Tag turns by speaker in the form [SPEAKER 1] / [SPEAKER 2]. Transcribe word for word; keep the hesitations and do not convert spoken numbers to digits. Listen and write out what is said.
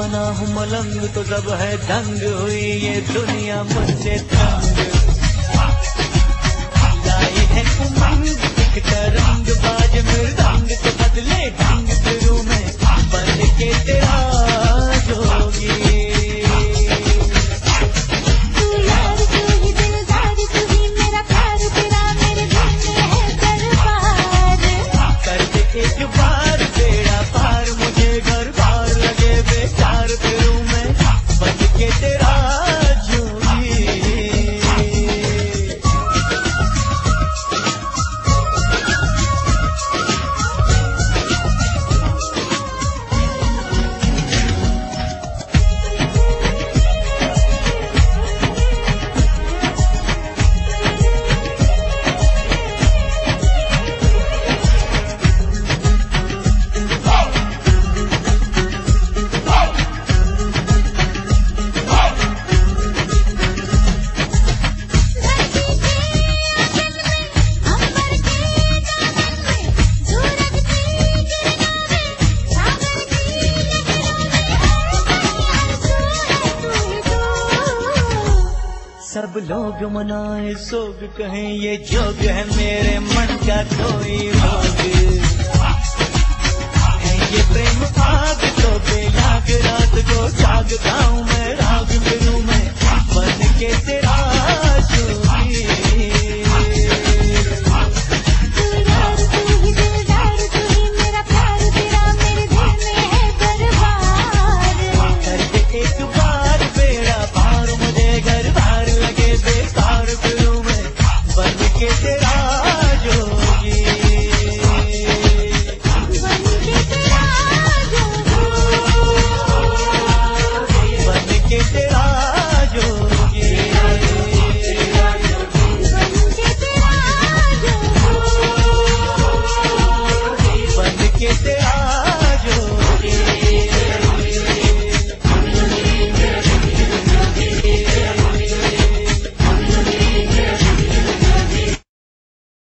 [SPEAKER 1] दीवाना हूँ मलंग तो सब है दंग, हुई ये दुनिया मुझसे तंग। लाई है उमंग एक तरंग, बाज मृदंग तो बदले ढंग, फिरूं मैं बन के तेरा जोगी। एक बार बेड़ा पार, मुझे घर बार लगे बेकार, फिरूं मैं बन के तेरा जोगी। सब लोग मनाए सोग, कहें ये जोग है मेरे मन का कोई रोग। है ये प्रेम आग तो बेलाग, रात को जागता